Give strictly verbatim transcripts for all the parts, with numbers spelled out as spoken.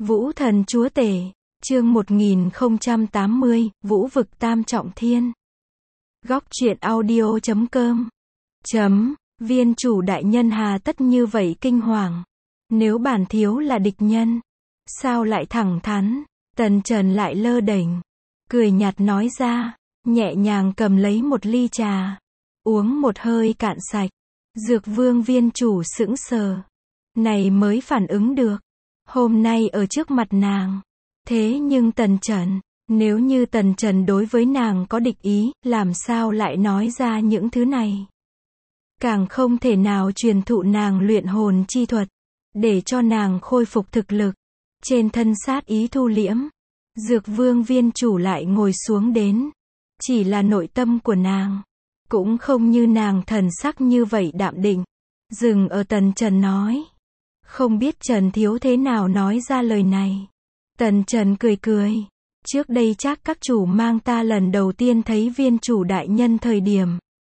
Vũ thần chúa tể, chương một nghìn không trăm tám mươi, Vũ vực tam trọng thiên. Góc truyện audio chấm com. Chấm, viên chủ đại nhân hà tất như vậy kinh hoàng. Nếu bản thiếu là địch nhân, sao lại thẳng thắn? Tần Trần lại lơ đễnh, cười nhạt nói ra, nhẹ nhàng cầm lấy một ly trà, uống một hơi cạn sạch. Dược vương viên chủ sững sờ, này mới phản ứng được, hôm nay ở trước mặt nàng. Thế nhưng Tần Trần, nếu như Tần Trần đối với nàng có địch ý, làm sao lại nói ra những thứ này? Càng không thể nào truyền thụ nàng luyện hồn chi thuật, để cho nàng khôi phục thực lực. Trên thân sát ý thu liễm, Dược vương viên chủ lại ngồi xuống đến. Chỉ là nội tâm của nàng, cũng không như nàng thần sắc như vậy đạm định. Dừng ở Tần Trần nói. Không biết Trần thiếu thế nào nói ra lời này. Tần Trần cười cười. Trước đây chắc các chủ mang ta lần đầu tiên thấy viên chủ đại nhân thời điểm,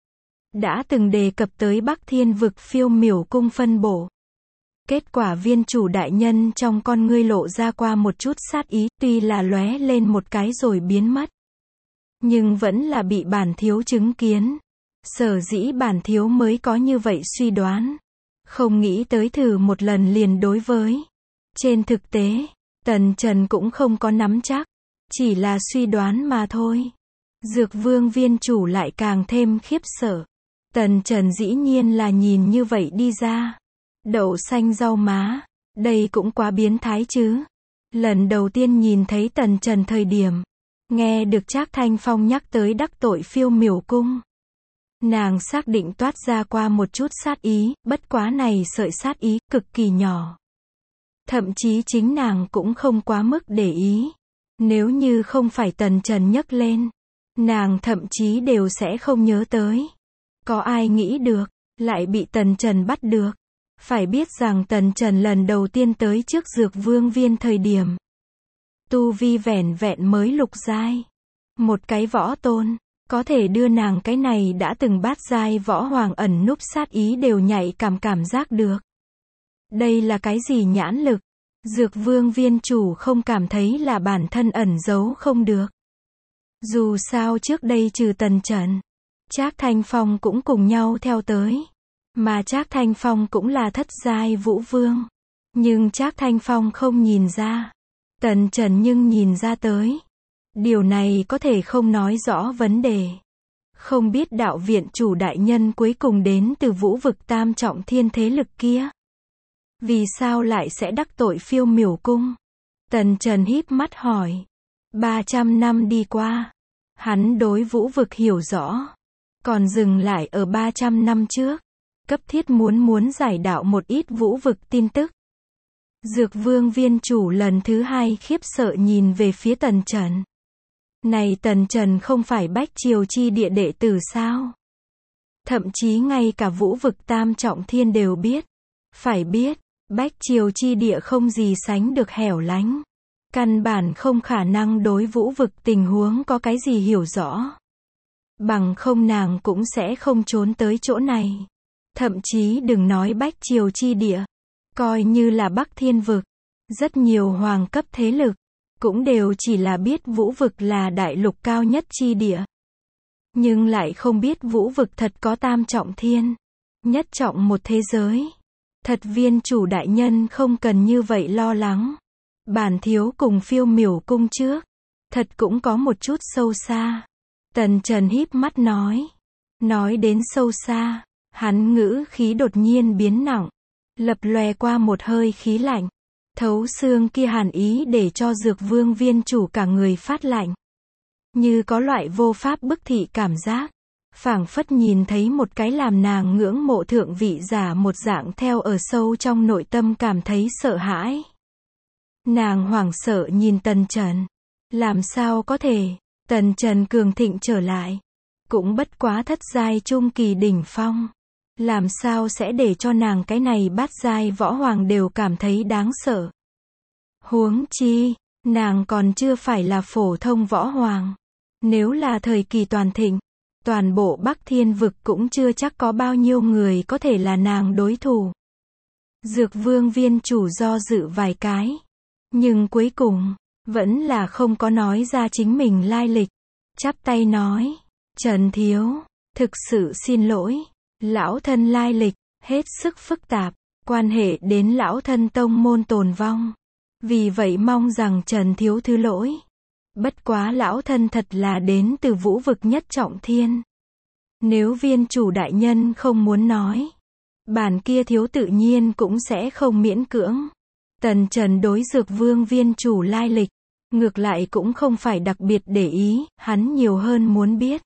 đã từng đề cập tới Bắc Thiên vực phiêu miểu cung phân bổ. Kết quả viên chủ đại nhân trong con ngươi lộ ra qua một chút sát ý, tuy là lóe lên một cái rồi biến mất. Nhưng vẫn là bị bản thiếu chứng kiến. Sở dĩ bản thiếu mới có như vậy suy đoán. Không nghĩ tới thử một lần liền đối với. Trên thực tế, Tần Trần cũng không có nắm chắc. Chỉ là suy đoán mà thôi. Dược vương viên chủ lại càng thêm khiếp sợ. Tần Trần dĩ nhiên là nhìn như vậy đi ra. Đậu xanh rau má, đây cũng quá biến thái chứ. Lần đầu tiên nhìn thấy Tần Trần thời điểm, nghe được Trác Thanh Phong nhắc tới đắc tội phiêu miểu cung, nàng xác định toát ra qua một chút sát ý, bất quá này sợi sát ý cực kỳ nhỏ. Thậm chí chính nàng cũng không quá mức để ý. Nếu như không phải Tần Trần nhắc lên, nàng thậm chí đều sẽ không nhớ tới. Có ai nghĩ được, lại bị Tần Trần bắt được. Phải biết rằng Tần Trần lần đầu tiên tới trước Dược vương viên thời điểm, tu vi vẻn vẹn mới lục giai. Một cái võ tôn, có thể đưa nàng cái này đã từng bát giai võ hoàng ẩn núp sát ý đều nhạy cảm cảm giác được. Đây là cái gì nhãn lực? Dược vương viên chủ không cảm thấy là bản thân ẩn giấu không được. Dù sao trước đây trừ Tần Trần, Trác Thanh Phong cũng cùng nhau theo tới. Mà Trác Thanh Phong cũng là thất giai vũ vương. Nhưng Trác Thanh Phong không nhìn ra. Tần Trần nhưng nhìn ra tới. Điều này có thể không nói rõ vấn đề. Không biết đạo viện chủ đại nhân cuối cùng đến từ vũ vực tam trọng thiên thế lực kia. Vì sao lại sẽ đắc tội phiêu miểu cung? Tần Trần híp mắt hỏi. ba trăm năm đi qua, hắn đối vũ vực hiểu rõ. Còn dừng lại ở ba trăm năm trước. Cấp thiết muốn muốn giải đạo một ít vũ vực tin tức. Dược vương viên chủ lần thứ hai khiếp sợ nhìn về phía Tần Trần. Này Tần Trần không phải Bách Triều chi địa đệ tử sao? Thậm chí ngay cả vũ vực tam trọng thiên đều biết. Phải biết, Bách Triều chi địa không gì sánh được hẻo lánh. Căn bản không khả năng đối vũ vực tình huống có cái gì hiểu rõ. Bằng không nàng cũng sẽ không trốn tới chỗ này. Thậm chí đừng nói Bách Triều chi địa, coi như là Bắc Thiên vực, rất nhiều hoàng cấp thế lực, cũng đều chỉ là biết vũ vực là đại lục cao nhất chi địa. Nhưng lại không biết vũ vực thật có tam trọng thiên, nhất trọng một thế giới. Thật viên chủ đại nhân không cần như vậy lo lắng. Bản thiếu cùng phiêu miểu cung trước, thật cũng có một chút sâu xa. Tần Trần híp mắt nói. Nói đến sâu xa, hắn ngữ khí đột nhiên biến nặng, lập lòe qua một hơi khí lạnh, thấu xương kia hàn ý để cho Dược vương viên chủ cả người phát lạnh. Như có loại vô pháp bức thị cảm giác, phảng phất nhìn thấy một cái làm nàng ngưỡng mộ thượng vị giả một dạng theo ở sâu trong nội tâm cảm thấy sợ hãi. Nàng hoảng sợ nhìn Tần Trần. Làm sao có thể, Tần Trần cường thịnh trở lại, cũng bất quá thất giai trung kỳ đỉnh phong. Làm sao sẽ để cho nàng cái này bát giai võ hoàng đều cảm thấy đáng sợ. Huống chi, nàng còn chưa phải là phổ thông võ hoàng. Nếu là thời kỳ toàn thịnh, toàn bộ Bắc Thiên vực cũng chưa chắc có bao nhiêu người có thể là nàng đối thủ. Dược vương viên chủ do dự vài cái. Nhưng cuối cùng, vẫn là không có nói ra chính mình lai lịch. Chắp tay nói, Trần Thiếu, thực sự xin lỗi, lão thân lai lịch, hết sức phức tạp, quan hệ đến lão thân tông môn tồn vong. Vì vậy mong rằng Trần Thiếu thứ lỗi. Bất quá lão thân thật là đến từ vũ vực nhất trọng thiên. Nếu viên chủ đại nhân không muốn nói, bản kia thiếu tự nhiên cũng sẽ không miễn cưỡng. Tần Trần đối Dược Vương viên chủ lai lịch, ngược lại cũng không phải đặc biệt để ý, hắn nhiều hơn muốn biết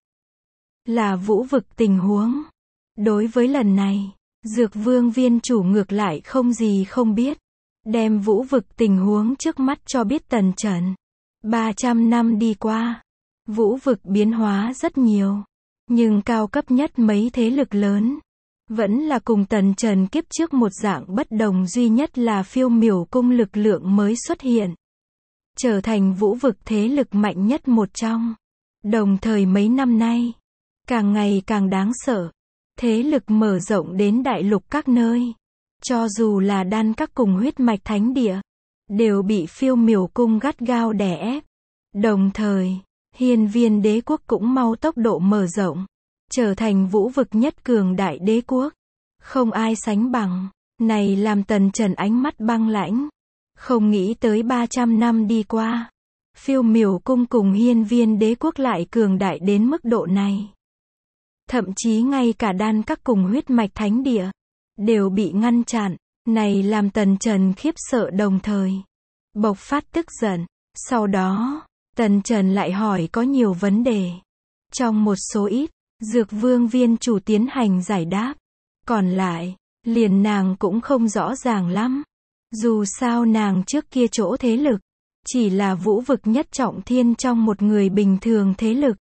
là vũ vực tình huống. Đối với lần này, Dược Vương viên chủ ngược lại không gì không biết, đem vũ vực tình huống trước mắt cho biết Tần Trần. ba trăm năm đi qua, vũ vực biến hóa rất nhiều, nhưng cao cấp nhất mấy thế lực lớn vẫn là cùng Tần Trần kiếp trước một dạng bất đồng, duy nhất là phiêu miểu cung lực lượng mới xuất hiện, trở thành vũ vực thế lực mạnh nhất một trong. Đồng thời mấy năm nay, càng ngày càng đáng sợ, thế lực mở rộng đến đại lục các nơi. Cho dù là đan các cùng huyết mạch thánh địa, đều bị phiêu miểu cung gắt gao đè ép. Đồng thời, hiên viên đế quốc cũng mau tốc độ mở rộng, trở thành vũ vực nhất cường đại đế quốc. Không ai sánh bằng, này làm Tần Trần ánh mắt băng lãnh. Không nghĩ tới ba trăm năm đi qua, phiêu miểu cung cùng hiên viên đế quốc lại cường đại đến mức độ này. Thậm chí ngay cả đan các cùng huyết mạch thánh địa đều bị ngăn chặn, này làm Tần Trần khiếp sợ đồng thời bộc phát tức giận. Sau đó, Tần Trần lại hỏi có nhiều vấn đề. Trong một số ít, Dược Vương viên chủ tiến hành giải đáp. Còn lại, liền nàng cũng không rõ ràng lắm. Dù sao nàng trước kia chỗ thế lực, chỉ là vũ vực nhất trọng thiên trong một người bình thường thế lực.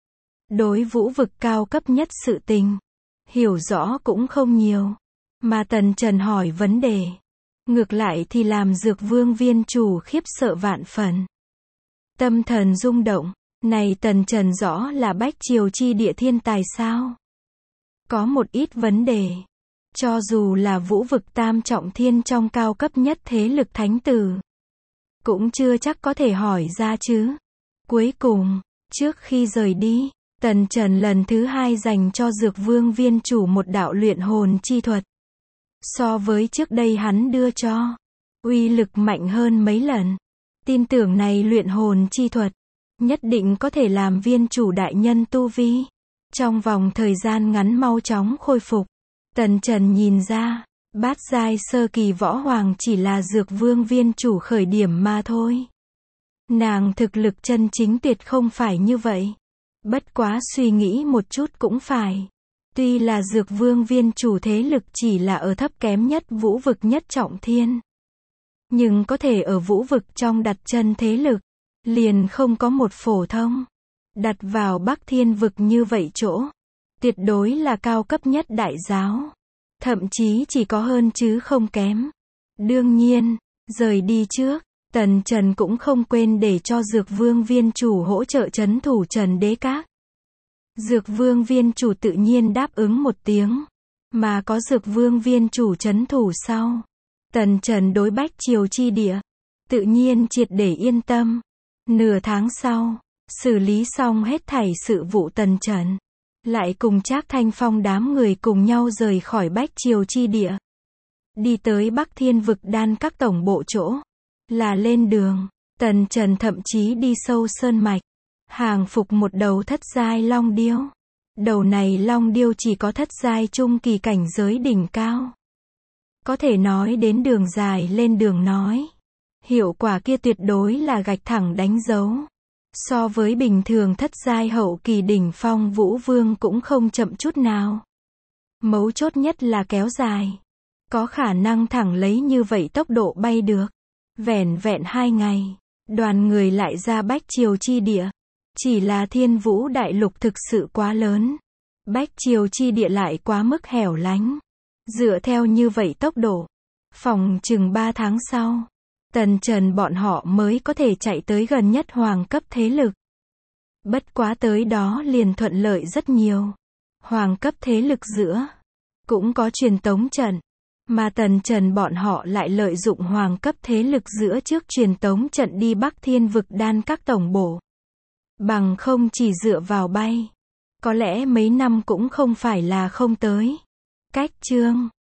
Đối vũ vực cao cấp nhất sự tình, hiểu rõ cũng không nhiều. Mà Tần Trần hỏi vấn đề, ngược lại thì làm Dược Vương viên chủ khiếp sợ vạn phần. Tâm thần rung động, này Tần Trần rõ là bách triều chi địa thiên tài sao? Có một ít vấn đề, cho dù là vũ vực tam trọng thiên trong cao cấp nhất thế lực thánh tử, cũng chưa chắc có thể hỏi ra chứ. Cuối cùng, trước khi rời đi, Tần Trần lần thứ hai dành cho Dược Vương viên chủ một đạo luyện hồn chi thuật. So với trước đây hắn đưa cho, uy lực mạnh hơn mấy lần. Tin tưởng này luyện hồn chi thuật, nhất định có thể làm viên chủ đại nhân tu vi trong vòng thời gian ngắn mau chóng khôi phục. Tần Trần nhìn ra, bát giai sơ kỳ võ hoàng chỉ là Dược Vương viên chủ khởi điểm mà thôi. Nàng thực lực chân chính tuyệt không phải như vậy. Bất quá suy nghĩ một chút cũng phải. Tuy là Dược Vương viên chủ thế lực chỉ là ở thấp kém nhất vũ vực nhất trọng thiên, nhưng có thể ở vũ vực trong đặt chân thế lực, liền không có một phổ thông. Đặt vào Bắc Thiên vực như vậy chỗ, tuyệt đối là cao cấp nhất đại giáo. Thậm chí chỉ có hơn chứ không kém. Đương nhiên, rời đi trước, Tần Trần cũng không quên để cho Dược Vương viên chủ hỗ trợ trấn thủ Trần Đế Các. Dược Vương viên chủ tự nhiên đáp ứng một tiếng. Mà có Dược Vương viên chủ trấn thủ sau, Tần Trần đối bách triều chi địa, tự nhiên triệt để yên tâm. Nửa tháng sau, xử lý xong hết thảy sự vụ, Tần Trần lại cùng Trác Thanh Phong đám người cùng nhau rời khỏi bách triều chi địa, đi tới Bắc Thiên vực đan các tổng bộ chỗ. Là lên đường, Tần Trần thậm chí đi sâu sơn mạch, hàng phục một đầu thất giai long điêu. Đầu này long điêu chỉ có thất giai trung kỳ cảnh giới đỉnh cao. Có thể nói đến đường dài lên đường nói, hiệu quả kia tuyệt đối là gạch thẳng đánh dấu. So với bình thường thất giai hậu kỳ đỉnh phong vũ vương cũng không chậm chút nào. Mấu chốt nhất là kéo dài, có khả năng thẳng lấy như vậy tốc độ bay được. Vẻn vẹn hai ngày, đoàn người lại ra bách triều chi địa. Chỉ là Thiên Vũ đại lục thực sự quá lớn, bách triều chi địa lại quá mức hẻo lánh. Dựa theo như vậy tốc độ, phòng chừng ba tháng sau, Tần Trần bọn họ mới có thể chạy tới gần nhất hoàng cấp thế lực. Bất quá tới đó liền thuận lợi rất nhiều. Hoàng cấp thế lực giữa cũng có truyền tống trận, Mà Tần Trần bọn họ lại lợi dụng hoàng cấp thế lực giữa trước truyền tống trận đi Bắc Thiên vực đan các tổng bổ. Bằng không chỉ dựa vào bay. Có lẽ mấy năm cũng không phải là không tới. Cách chương